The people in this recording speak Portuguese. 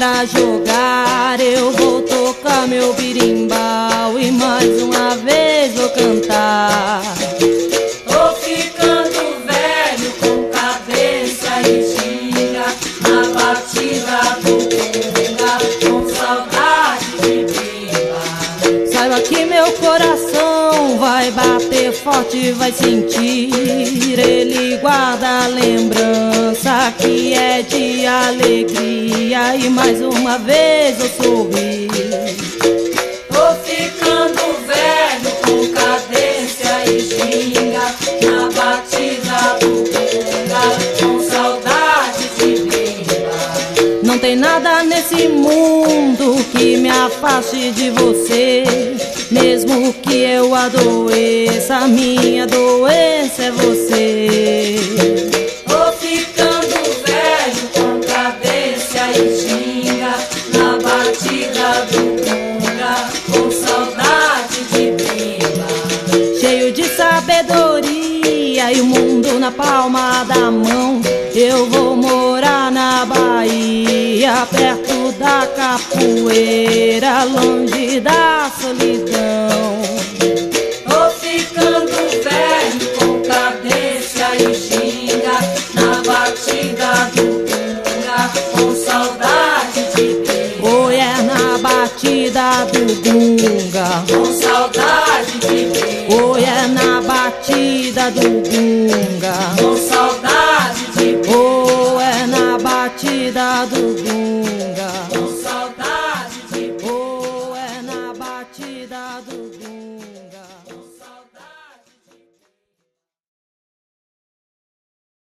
pra jogar, eu vou tocar meu birimbau e mais uma vez vou cantar. Tô ficando velho, com cadência e ginga, na batida do gunga, com saudade de bimba. Saiba que meu coração vai bater forte, vai sentir. Ele guarda a lembrança que é de alegria e mais uma vez eu sorri. Tô ficando velho, com cadência e ginga, na batida do gunga, com saudade de bimba. Não tem nada nesse mundo que me afaste de você. Mesmo que eu adoeça, a minha doença é você. Tô ficando velho, com cadência e ginga, na batida do gunga, com saudade de bimba. Cheio de sabedoria e o mundo na palma da mão, eu vou morar na Bahia, perto da capoeira, longe da solidão. Tô ficando velho, com cadência e ginga, na batida do gunga, com saudade de bimba. Oi, é na batida do gunga, Com saudade de bimba. oi, é na batida do gunga.